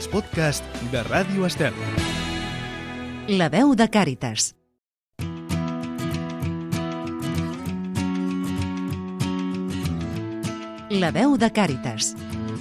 els podcasts de Ràdio Estel. La veu de Càritas. La veu de Càritas.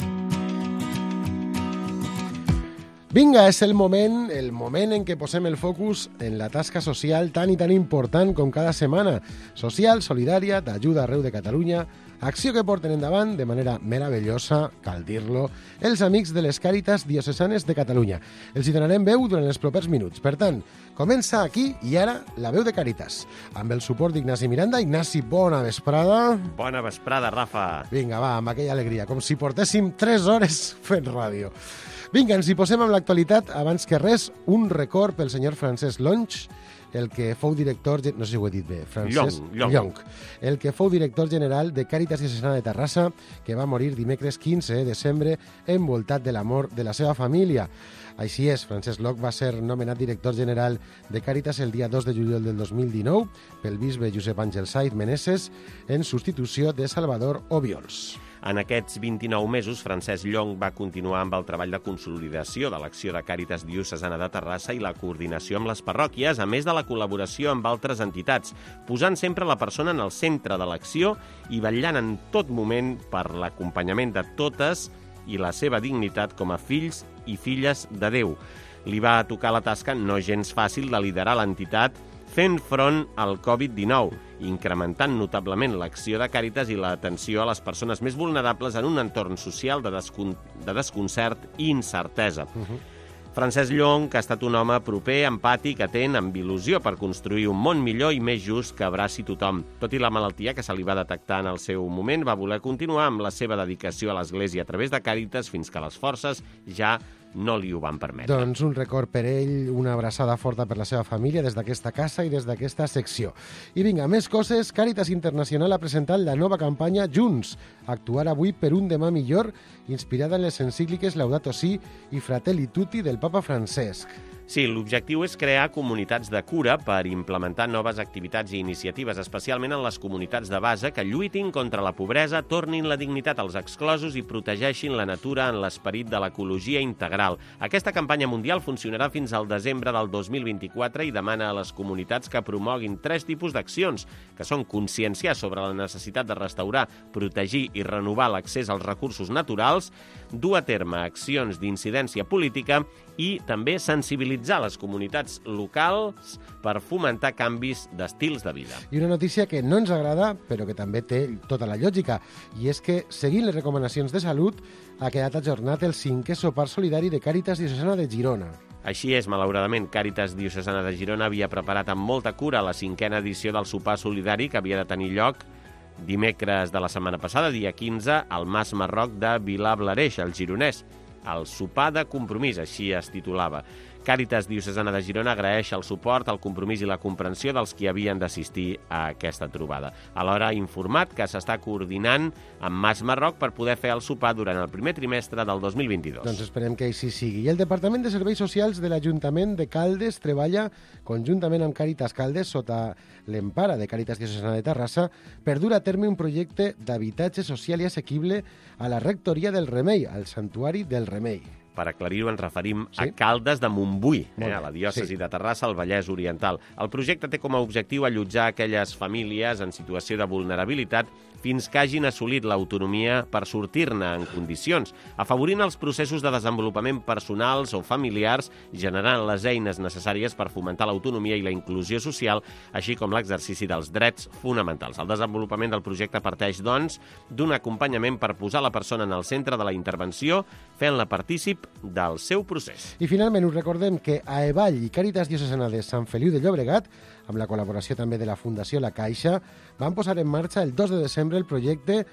Vinga, és el moment en què posem el focus en la tasca social tan i tan important com cada setmana. Social, solidària, d'ajuda arreu de Catalunya, acció que porten endavant de manera meravellosa, cal dir-lo, els amics de les Càritas Diocesanes de Catalunya. Els hi donarem veu durant els propers minuts. Per tant, comença aquí i ara la veu de Càritas, amb el suport d'Ignasi Miranda. Ignasi, bona vesprada. Bona vesprada, Rafa. Vinga, va, amb aquella alegria, com si portéssim 3 hores fent ràdio. Vinga, ens hi posem amb l'actualitat. Abans que res, un record pel senyor Francesc Llonch, el que fou director... No sé si ho he dit bé. Llonch. El que fou director general de Càritas Diocesana de Terrassa, que va morir dimecres 15 de desembre envoltat de l'amor de la seva família. Així és, Francesc Llonch va ser nomenat director general de Càritas el dia 2 de juliol del 2019 pel bisbe Josep Àngel Saiz Meneses en substitució de Salvador Obiols. En aquests 29 mesos, Francesc Llonch va continuar amb el treball de consolidació de l'acció de Càritas Diocesana de Terrassa i la coordinació amb les parròquies, a més de la col·laboració amb altres entitats, posant sempre la persona en el centre de l'acció i vetllant en tot moment per l'acompanyament de totes i la seva dignitat com a fills i filles de Déu. Li va tocar la tasca no gens fàcil de liderar l'entitat fent front al Covid-19, incrementant notablement l'acció de Càritas i l'atenció a les persones més vulnerables en un entorn social de desconcert i incertesa. Francesc Llonch ha estat un home proper, empàtic, atent, amb il·lusió per construir un món millor i més just que abraci tothom. Tot i la malaltia que se li va detectar en el seu moment, va voler continuar amb la seva dedicació a l'Església a través de Càritas fins que les forces ja no li ho van permetre. Doncs un record per ell, una abraçada forta per la seva família des d'aquesta casa i des d'aquesta secció. I vinga, més coses. Càritas Internacional ha presentat la nova campanya Junts, actuar avui per un demà millor, inspirada en les encícliques Laudato Si i Fratelli Tutti del papa Francesc. Sí, l'objectiu és crear comunitats de cura per implementar noves activitats i iniciatives, especialment en les comunitats de base, que lluitin contra la pobresa, tornin la dignitat als exclosos i protegeixin la natura en l'esperit de l'ecologia integral. Aquesta campanya mundial funcionarà fins al desembre del 2024 i demana a les comunitats que promoguin 3 tipus d'accions, que són conscienciar sobre la necessitat de restaurar, protegir i renovar l'accés als recursos naturals, dur a terme accions d'incidència política i també sensibilitzar les comunitats locals per fomentar canvis d'estils de vida. I una notícia que no ens agrada, però que també té tota la lògica, i és que, seguint les recomanacions de salut, ha quedat ajornat el 5è sopar solidari de Càritas Diocesana de Girona. Així és, malauradament, Càritas Diocesana de Girona havia preparat amb molta cura la 5a edició del sopar solidari que havia de tenir lloc dimecres de la setmana passada, dia 15, al Mas Marroc de Vilablareix, al Gironès. El sopar de compromís, així es titulava. Càritas Diocesana de Girona agraeix el suport, el compromís i la comprensió dels qui havien d'assistir a aquesta trobada. Alhora ha informat que s'està coordinant amb Mas Marroc per poder fer el sopar durant el primer trimestre del 2022. Doncs esperem que així sigui. I el Departament de Serveis Socials de l'Ajuntament de Caldes treballa conjuntament amb Càritas Caldes sota l'empara de Càritas Diocesana de Terrassa per dur a terme un projecte d'habitatge social i assequible a la rectoria del Remei, al Santuari del Remei. Per aclarir-ho, ens referim a Caldes de Montbui, a la diòcesi de Terrassa, al Vallès Oriental. El projecte té com a objectiu allotjar aquelles famílies en situació de vulnerabilitat fins que hagin assolit l'autonomia per sortir-ne en condicions, afavorint els processos de desenvolupament personals o familiars, generant les eines necessàries per fomentar l'autonomia i la inclusió social, així com l'exercici dels drets fonamentals. El desenvolupament del projecte parteix, doncs, d'un acompanyament per posar la persona en el centre de la intervenció, fent-la partícip del seu procés. I finalment us recordem que a Evall i Càritas Diocesana de Sant Feliu de Llobregat, amb la col·laboració també de la Fundació La Caixa, van posar en marxa el 2 de desembre el projecte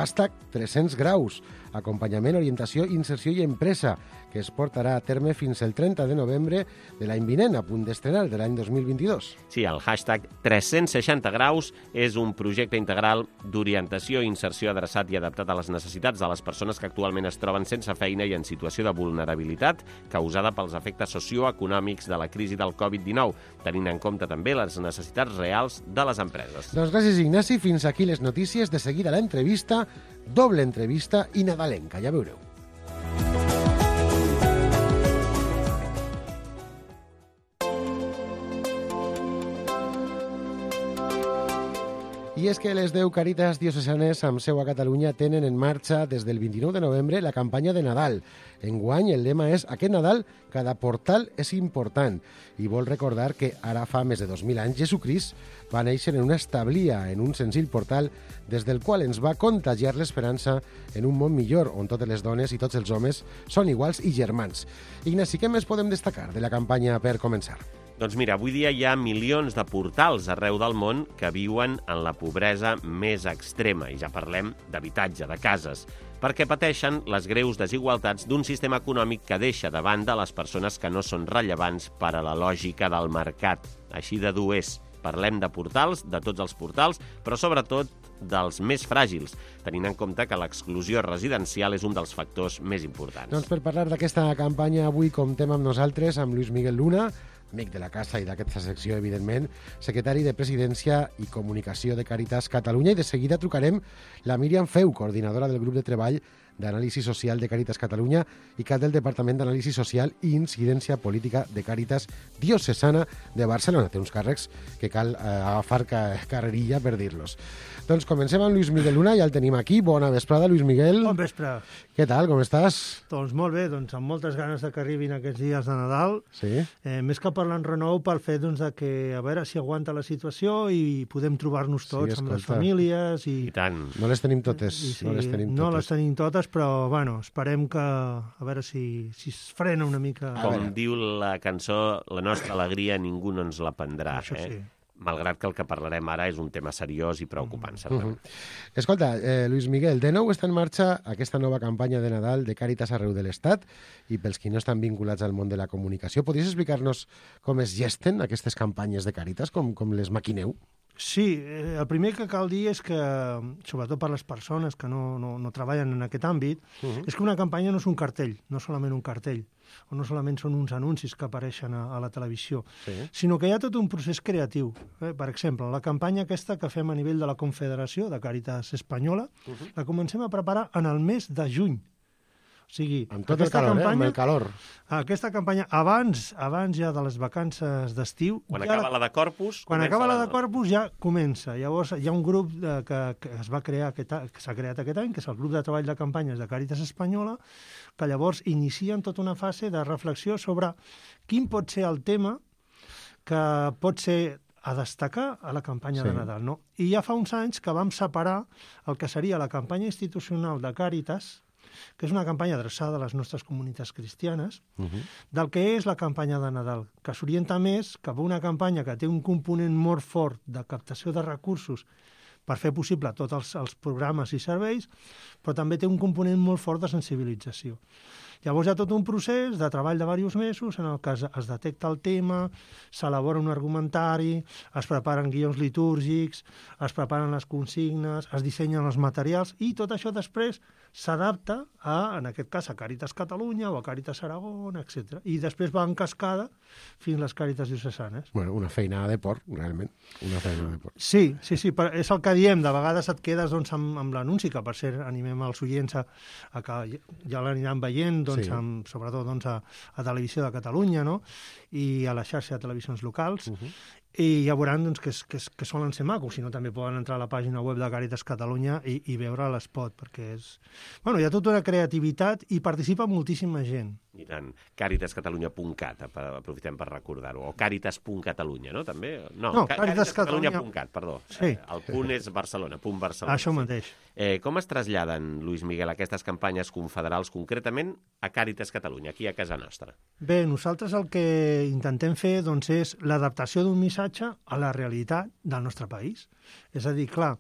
#300 graus, acompanyament, orientació, inserció i empresa, que es portarà a terme fins el 30 de novembre de l'any vinent, a punt d'estrenar, de l'any 2022. Sí, el #360 graus és un projecte integral d'orientació i inserció adreçat i adaptat a les necessitats de les persones que actualment es troben sense feina i en situació de vulnerabilitat causada pels efectes socioeconòmics de la crisi del Covid-19, tenint en compte també les necessitats reals de les empreses. Doncs gràcies, Ignasi. Fins aquí les notícies. De seguida l'entrevista, doble entrevista i nadalenca, ja veureu. I és que les 10 Càritas diocesanes amb seu a Catalunya tenen en marxa des del 29 de novembre la campanya de Nadal. Enguany el lema és «Aquest Nadal cada portal és important» i vol recordar que ara fa més de 2.000 anys Jesucrist va néixer en una establia, en un senzill portal des del qual ens va contagiar l'esperança en un món millor on totes les dones i tots els homes són iguals i germans. Ignasi, què més podem destacar de la campanya per començar? Doncs mira, avui dia hi ha milions de portals arreu del món que viuen en la pobresa més extrema, i ja parlem d'habitatge, de cases, perquè pateixen les greus desigualtats d'un sistema econòmic que deixa de banda les persones que no són rellevants per a la lògica del mercat. Així de dur és. Parlem de portals, de tots els portals, però sobretot dels més fràgils, tenint en compte que l'exclusió residencial és un dels factors més importants. Doncs per parlar d'aquesta campanya avui comptem amb nosaltres, amb Lluís Miguel Luna, amic de la casa i d'aquesta secció, evidentment, secretari de Presidència i Comunicació de Càritas Catalunya, i de seguida trucarem la Míriam Feu, coordinadora del grup de treball d'Anàlisi Social de Càritas Catalunya i cap del Departament d'Anàlisi Social i Incidència Política de Càritas Diocesana de Barcelona. Té uns càrrecs que cal agafar carrerilla per dir-los. Doncs comencem amb Lluís Miguel Luna, ja el tenim aquí. Bona vesprada, Lluís Miguel. Bon vespre. Què tal, com estàs? Doncs molt bé, doncs amb moltes ganes de que arribin aquests dies de Nadal. Sí. Més que parlar en renou pel fet doncs, de que a veure si aguanta la situació i podem trobar-nos tots amb les famílies. I tant. No les tenim totes. Sí, no les tenim totes, però bueno, esperem que a veure si es frena una mica. Com diu la cançó, la nostra alegria ningú no ens la prendrà. Això sí. Malgrat que el que parlarem ara és un tema seriós i preocupant, certament. Escolta, Lluís Miguel, de nou està en marxa aquesta nova campanya de Nadal de Càritas arreu de l'Estat, i pels qui no estan vinculats al món de la comunicació, podries explicar-nos com es gesten aquestes campanyes de Càritas, com les maquineu? Sí, el primer que cal dir és que, sobretot per les persones que no treballen en aquest àmbit, és que una campanya no és un cartell, no solament un cartell, o no solament són uns anuncis que apareixen a la televisió, sinó que hi ha tot un procés creatiu. Per exemple, la campanya aquesta que fem a nivell de la Confederació de Càritas Espanyola, la comencem a preparar en el mes de juny. O sigui, amb tot el calor, amb el calor. Aquesta campanya, abans ja de les vacances d'estiu... Quan acaba la de Corpus... Quan acaba la de Corpus ja comença. Llavors hi ha un grup que s'ha creat aquest any, que és el grup de treball de campanyes de Càritas Espanyola, que llavors inicien tota una fase de reflexió sobre quin pot ser el tema que pot ser a destacar a la campanya de Nadal. No? I ja fa uns anys que vam separar el que seria la campanya institucional de Càritas, que és una campanya adreçada a les nostres comunitats cristianes, del que és la campanya de Nadal, que s'orienta més cap a una campanya que té un component molt fort de captació de recursos per fer possible tots els programes i serveis, però també té un component molt fort de sensibilització. Llavors hi ha tot un procés de treball de diversos mesos en el que es detecta el tema, s'elabora un argumentari, es preparen guions litúrgics, es preparen les consignes, es dissenyen els materials i tot això després s'adapta en aquest cas, a Càritas Catalunya o a Càritas Aragón, etc. I després va en cascada fins a les Càritas diocesanes. Bueno, una feina de por, realment. Una feina de por. Sí, és el que diem. De vegades et quedes amb l'anunci, que per cert animem els oients a que ja l'aniran veient, sobretot a Televisió de Catalunya, no? I a la xarxa de televisions locals. I ja veuran que solen ser macos, si no també poden entrar a la pàgina web de Càritas Catalunya i veure l'espot, perquè és... Bueno, hi ha tota una creativitat i participa moltíssima gent. I tant. Caritascatalunya.cat, aprofitem per recordar-ho. O Càritas.Catalunya, no? També? No, Caritascatalunya.cat, perdó. Sí. El punt és Barcelona, punt Barcelona. Això mateix. Com es traslladen, Lluís Miguel, aquestes campanyes confederals concretament a Càritas Catalunya, aquí a casa nostra? Bé, nosaltres el que intentem fer és l'adaptació d'un missatge a la realitat del nostre país. És a dir, clar,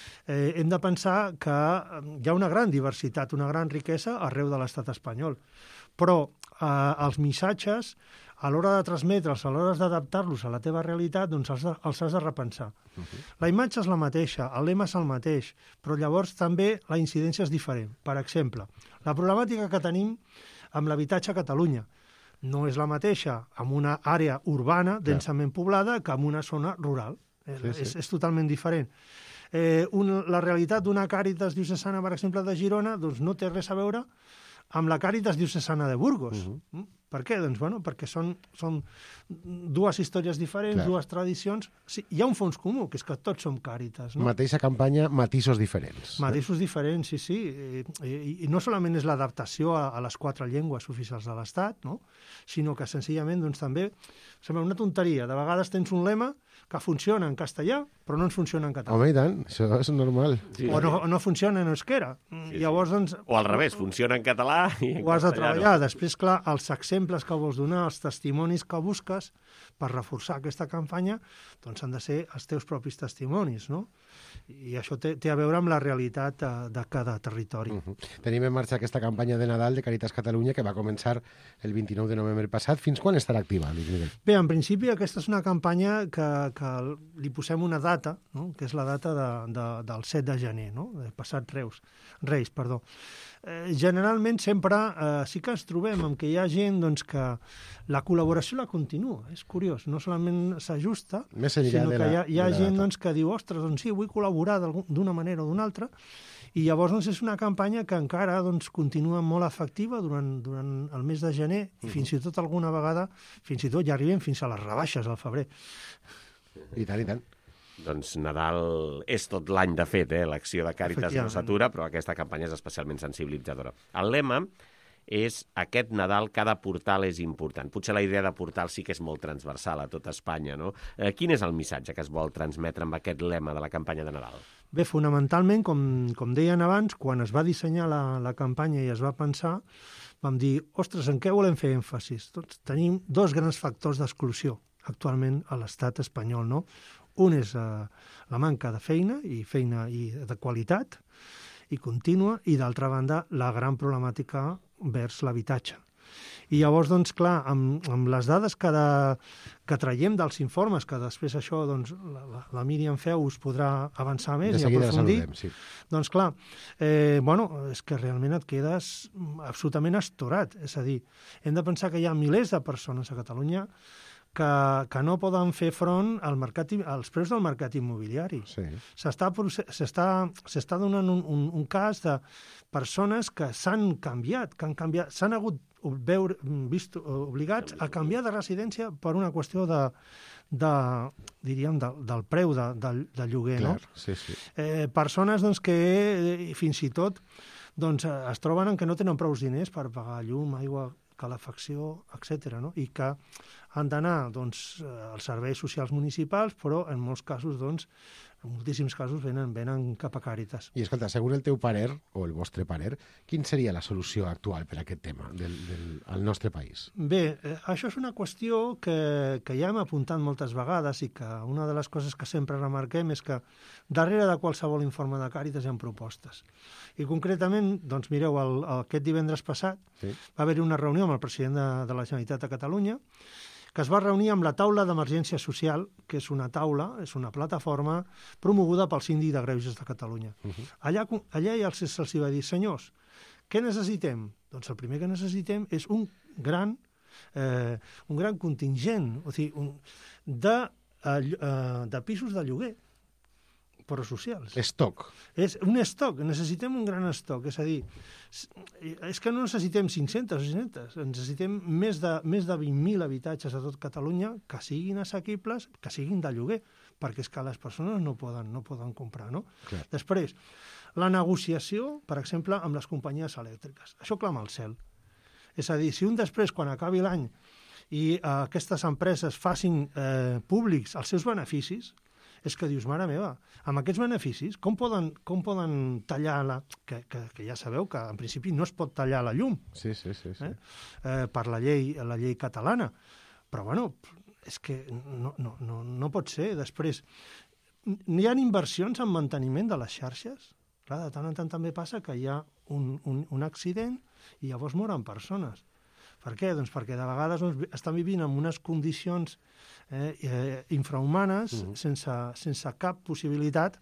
hem de pensar que hi ha una gran diversitat, una gran riquesa arreu de l'estat espanyol, però els missatges, a l'hora de transmetre'ls, a l'hora d'adaptar-los a la teva realitat, doncs els has de repensar. La imatge és la mateixa, el lema és el mateix, però llavors també la incidència és diferent. Per exemple, la problemàtica que tenim amb l'habitatge a Catalunya no és la mateixa en una àrea urbana densament poblada que en una zona rural. És totalment diferent. La realitat d'una Càritas diocesana, per exemple, de Girona, doncs no té res a veure amb la Càritas diocesana de Burgos. Per què? Doncs, bueno, perquè són dues històries diferents, Clar. dues tradicions. Sí, hi ha un fons comú, que és que tots som Càritas, no? Mateixa campanya, matisos diferents. Matisos diferents, sí. I no solament és l'adaptació a les 4 llengües oficials de l'Estat, no? Sinó que senzillament doncs, també sembla una tonteria. De vegades tens un lema que funciona en castellà, però no ens funciona en català. Home, i tant, això és normal. Sí, O no funciona en euskera. Llavors, doncs... O al revés, funciona en català i en Ho has de castellà treballar. Després, clar, els exemples que vols donar, els testimonis que busques per reforçar aquesta campanya, doncs han de ser els teus propis testimonis, no? I això té a veure amb la realitat de cada territori. Tenim en marxa aquesta campanya de Nadal de Càritas Catalunya que va començar el 29 de novembre passat. Fins quan estarà activa, Lluís Miguel? Bé, en principi aquesta és una campanya que li posem una data, no? Que és la data del 7 de gener, no? Passat Reis. Generalment sempre sí que ens trobem amb que hi ha gent doncs, que la col·laboració la continua. És curiós, no solament s'ajusta, Més enllà sinó de que la- hi ha de la gent data. doncs, que diu, ostres, doncs sí, vull col·laborar d'una manera o d'una altra, i llavors doncs, és una campanya que encara doncs, continua molt efectiva durant el mes de gener, i fins i tot alguna vegada, fins i tot ja arribem fins a les rebaixes al febrer. I tant, i tant. Doncs Nadal és tot l'any, de fet, l'acció de Càritas no Efectivament. s'atura, però aquesta campanya és especialment sensibilitzadora. El lema és aquest Nadal cada portal és important. Potser la idea de portal sí que és molt transversal a tota Espanya, no? Quin és el missatge que es vol transmetre amb aquest lema de la campanya de Nadal? Bé, fonamentalment, com deien abans, quan es va dissenyar la campanya i es va pensar, vam dir, ostres, en què volem fer èmfasis? Doncs tenim 2 grans factors d'exclusió actualment a l'estat espanyol, no? Un és la manca de feina i de qualitat i contínua, i d'altra banda la gran problemàtica vers l'habitatge. I llavors, doncs, clar, amb les dades que traiem dels informes, que després això, doncs, la Míriam Feu us podrà avançar més De i seguida la aprofundir, saludem, sí. doncs clar, és que realment et quedes absolutament astorat. És a dir, hem de pensar que hi ha milers de persones a Catalunya que no poden fer front als preus del mercat immobiliari. Sí. S'està donant un cas de persones que s'han canviat, s'han hagut vist obligats a canviar de residència per una qüestió diríem, del preu del lloguer. Clar, No? sí. Persones doncs, que fins i tot doncs, es troben en que no tenen prou diners per pagar llum, aigua, calefacció, etc. No? I que han d'anar doncs, als serveis socials municipals, però en molts casos, doncs, en moltíssims casos, venen cap a Càritas. I escolta, segons el teu parer, o el vostre parer, quin seria la solució actual per a aquest tema al nostre país? Bé, això és una qüestió que ja hem apuntat moltes vegades i que una de les coses que sempre remarquem és que darrere de qualsevol informe de Càritas hi ha propostes. I concretament, doncs mireu, aquest divendres passat va haver-hi una reunió amb el president de la Generalitat de Catalunya que es va reunir amb la taula d'emergència social, que és una taula, és una plataforma promoguda pel síndic de Greuges de Catalunya. Allà se'ls va dir, senyors, què necessitem? Doncs el primer que necessitem és un gran contingent, o sigui, de pisos de lloguer, però socials. Estoc. És un estoc, necessitem un gran estoc, és a dir, és que no necessitem 500 o 600, necessitem més de 20.000 habitatges a tot Catalunya que siguin assequibles, que siguin de lloguer, perquè és que les persones no poden comprar, no? Clar. Després, la negociació, per exemple, amb les companyies elèctriques. Això clama al cel. És a dir, si un després, quan acabi l'any, i aquestes empreses facin públics els seus beneficis, és que dius, mare meva, amb aquests beneficis, com poden tallar que ja sabeu que en principi no es pot tallar la llum Sí. per la llei catalana. Però, bueno, és que no pot ser. Després, hi ha inversions en manteniment de les xarxes. Clar, de tant en tant també passa que hi ha un accident i llavors moren persones. Per què? Doncs perquè de vegades estan vivint en unes condicions infrahumanes, sense cap possibilitat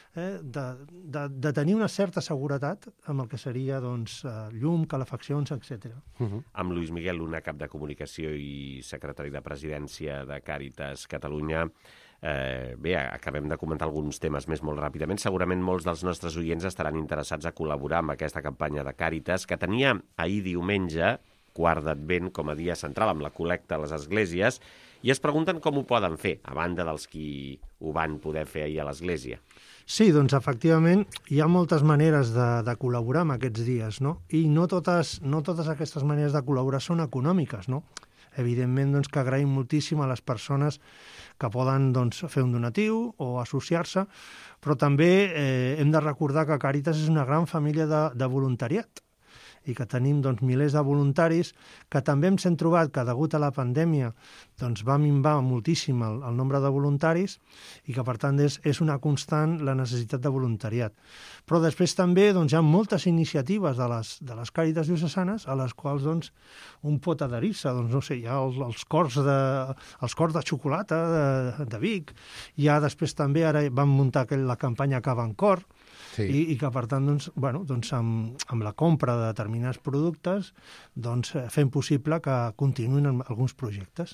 de tenir una certa seguretat amb el que seria doncs, llum, calefaccions, etc. Amb Lluís Miguel Luna, cap de comunicació i secretari de presidència de Càritas Catalunya. Bé, acabem de comentar alguns temes més molt ràpidament. Segurament molts dels nostres oients estaran interessats a col·laborar amb aquesta campanya de Càritas, que tenia ahir diumenge quart d'Advent com a dia central amb la col·lecta a les esglésies i es pregunten com ho poden fer, a banda dels qui ho van poder fer ahir a l'església. Sí, doncs efectivament hi ha moltes maneres de col·laborar en aquests dies, no? I no totes aquestes maneres de col·laborar són econòmiques, no? Evidentment doncs, que agraïm moltíssim a les persones que poden doncs, fer un donatiu o associar-se, però també hem de recordar que Càritas és una gran família de voluntariat i que tenim doncs, milers de voluntaris, que també ens hem trobat que degut a la pandèmia doncs, va minvar moltíssim el nombre de voluntaris i que per tant és una constant la necessitat de voluntariat. Però després també doncs, hi ha moltes iniciatives de les Càritas diocesanes a les quals doncs, un pot adherir-se. Doncs, no sé, hi ha els cors de xocolata de Vic, hi ha després també, ara van muntar la campanya Cava en Cor, Sí. i que per tant doncs, amb la compra de determinats productes doncs, fem possible que continuïn alguns projectes.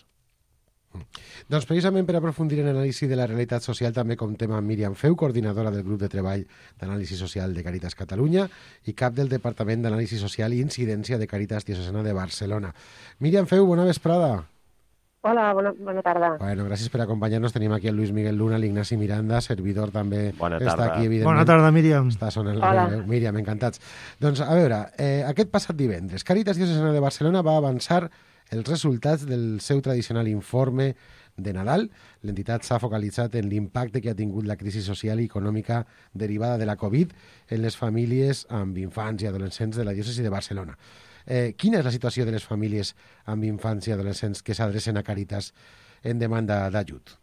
Doncs precisament per aprofundir en l'anàlisi de la realitat social també comptem amb Míriam Feu, coordinadora del grup de treball d'anàlisi social de Càritas Catalunya i cap del Departament d'Anàlisi Social i Incidència de Càritas Diocesana de Barcelona. Míriam Feu, bona vesprada. Hola, bona tarda. Bueno, gràcies per acompanyar-nos. Tenim aquí el Luis Miguel Luna, l'Ignasi Miranda, servidor també Bona està tarda. aquí, evidentment. Bona tarda, Míriam. Està sonant la veu. Míriam, encantats. Doncs, a veure, aquest passat divendres, Càritas Diocesana de Barcelona va avançar els resultats del seu tradicional informe de Nadal. L'entitat s'ha focalitzat en l'impacte que ha tingut la crisi social i econòmica derivada de la Covid en les famílies amb infants i adolescents de la diòcesi de Barcelona. Quina és la situació de les famílies amb infants i adolescents que s'adrecen a Càritas en demanda d'ajut?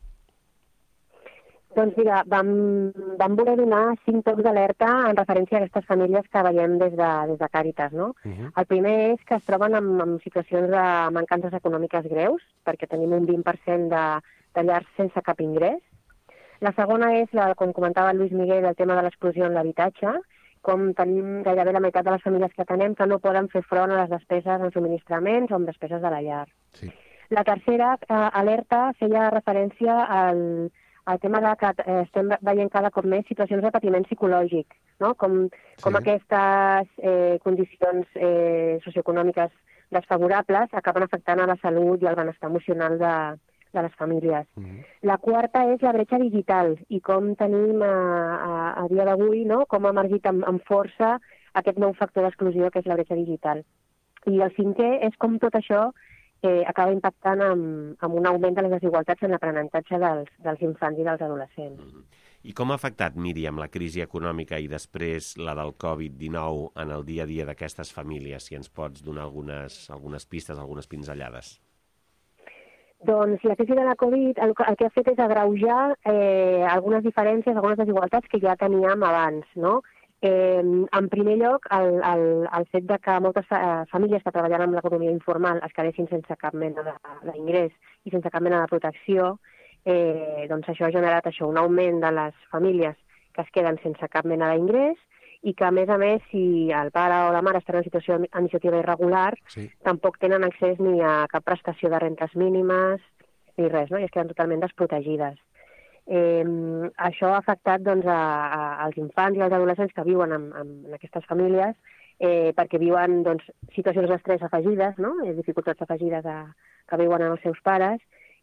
Doncs mira, vam voler donar 5 tocs d'alerta en referència a aquestes famílies que veiem des de Càritas, no? El primer és que es troben en situacions de mancances econòmiques greus, perquè tenim un 20% de llars sense cap ingrés. La segona és, com comentava el Luis Miguel, el tema de l'exclusió en l'habitatge, com tenim gairebé la meitat de les famílies que tenem que no poden fer front a les despeses en subministraments o en despeses de la llar. Sí. La tercera alerta feia referència al tema de que estem veient cada cop més situacions de patiment psicològic, no? Com aquestes condicions socioeconòmiques desfavorables acaben afectant a la salut i al benestar emocional de les famílies. La quarta és la bretxa digital i com tenim a dia d'avui, no? Com ha emergit amb força aquest nou factor d'exclusió que és la bretxa digital. I el cinquè és com tot això acaba impactant amb un augment de les desigualtats en l'aprenentatge dels infants i dels adolescents. I com ha afectat, Míriam, la crisi econòmica i després la del Covid-19 en el dia a dia d'aquestes famílies? Si ens pots donar algunes pistes, algunes pinzellades. Doncs la crisi de la Covid el que ha fet és agreujar algunes diferències, algunes desigualtats que ja teníem abans, no? En primer lloc, el fet de que moltes famílies que treballen amb l'economia informal es quedessin sense cap mena d'ingrés i sense cap mena de protecció, doncs això ha generat un augment de les famílies que es queden sense cap mena d'ingrés i que, a més, si el pare o la mare estan en situació d'iniciativa irregular, tampoc tenen accés ni a cap prestació de rentes mínimes ni res, no? I es queden totalment desprotegides. Això ha afectat doncs, als infants i als adolescents que viuen en aquestes famílies perquè viuen doncs, situacions d'estrès afegides, no? Dificultats afegides que viuen amb els seus pares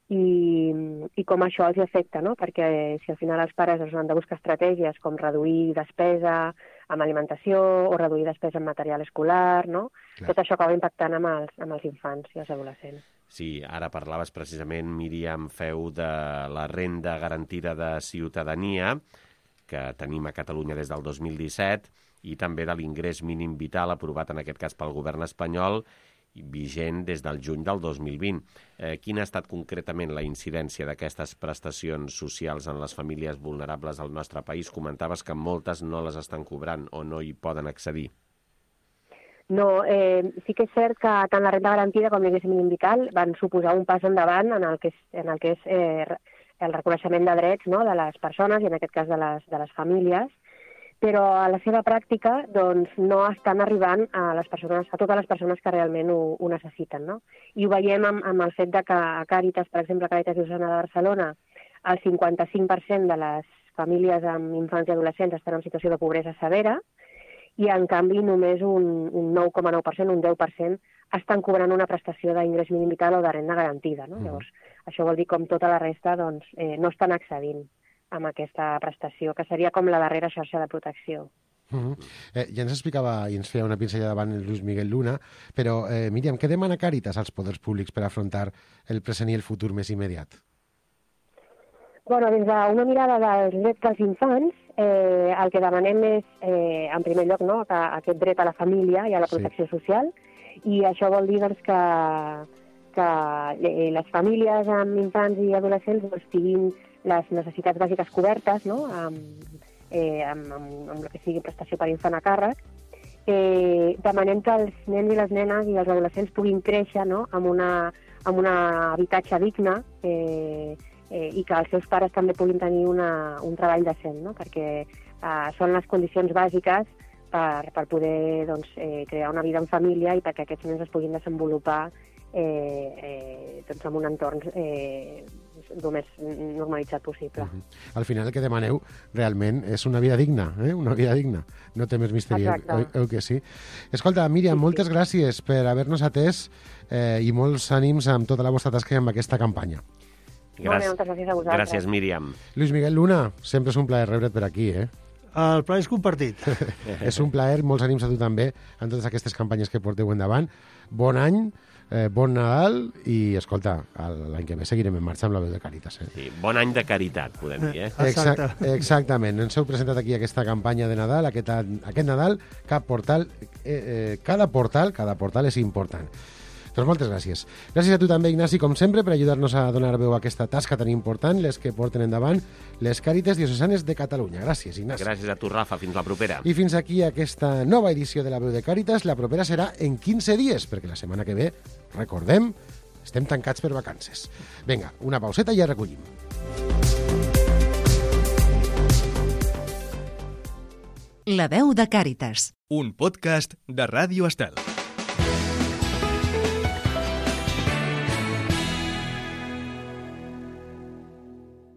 i com això els afecta, no? Perquè si al final els pares han de buscar estratègies com reduir despesa amb alimentació o reduir despesa en material escolar, no? Clar. Tot això acaba impactant amb els infants i els adolescents. Sí, ara parlaves precisament, Míriam Feu, de la renda garantida de ciutadania que tenim a Catalunya des del 2017 i també de l'ingrés mínim vital aprovat en aquest cas pel govern espanyol vigent des del juny del 2020. Quina ha estat concretament la incidència d'aquestes prestacions socials en les famílies vulnerables al nostre país? Comentaves que moltes no les estan cobrant o no hi poden accedir. No, sí que és cert que tant la renda garantida com l'ingrés mínim vital van suposar un pas endavant en el que és el reconeixement de drets, no?, de les persones i en aquest cas de les famílies, però a la seva pràctica doncs, no estan arribant a totes les persones que realment ho necessiten, no? I ho veiem amb el fet de que a Càritas, per exemple, Càritas Diocesana de Barcelona, el 55% de les famílies amb infants i adolescents estan en situació de pobresa severa i, en canvi, només un 9,9%, un 10%, estan cobrant una prestació d'ingrés mínim vital o de renda garantida. No? Llavors, això vol dir com tota la resta doncs, no estan accedint amb aquesta prestació, que seria com la darrera xarxa de protecció. Ja ens explicava i ens feia una pinzellada davant Luis Miguel Luna, però, Míriam, què demana Càritas als poders públics per afrontar el present i el futur més immediat? Bueno, des d'una mirada dels drets dels infants, el que demanem és, en primer lloc, no, aquest dret a la família i a la protecció social, i això vol dir doncs, que les famílies amb infants i adolescents doncs, tinguin les necessitats bàsiques cobertes, no? amb el que sigui prestació per infant a càrrec. Demanem que els nens i les nenes i els adolescents puguin créixer, no? amb un habitatge digne i que els seus pares també puguin tenir un treball decent, no? Perquè són les condicions bàsiques per poder doncs, crear una vida en família i perquè aquests nens es puguin desenvolupar doncs, en un entorn el més normalitzat possible. Al final el que demaneu realment és una vida digna, una vida digna. No té més misteri, que sí. Escolta, Míriam, moltes gràcies per haver-nos atès i molts ànims amb tota la vostra tasca i amb aquesta campanya. Moltes gràcies a vosaltres. Gràcies, Míriam. Luis Miguel Luna, sempre és un plaer rebre't per aquí, El plaer és compartit. És un plaer, molts ànims a tu també en totes aquestes campanyes que porteu endavant. Bon any, bon Nadal i, escolta, l'any que ve seguirem en marxa amb la veu de Càritas. Sí, bon any de caritat, podem dir, Exactament. Ens heu presentat aquí aquesta campanya de Nadal, aquest Nadal, cada portal és important. Doncs moltes gràcies. Gràcies a tu també, Ignasi, com sempre, per ajudar-nos a donar veu a aquesta tasca tan important, les que porten endavant les Càritas Diocesanes de Catalunya. Gràcies, Ignasi. Gràcies a tu, Rafa. Fins la propera. I fins aquí aquesta nova edició de la veu de Càritas. La propera serà en 15 dies, perquè la setmana que ve, recordem, estem tancats per vacances. Vinga, una pauseta i ja recollim. La veu de Càritas. Un podcast de Ràdio Estel.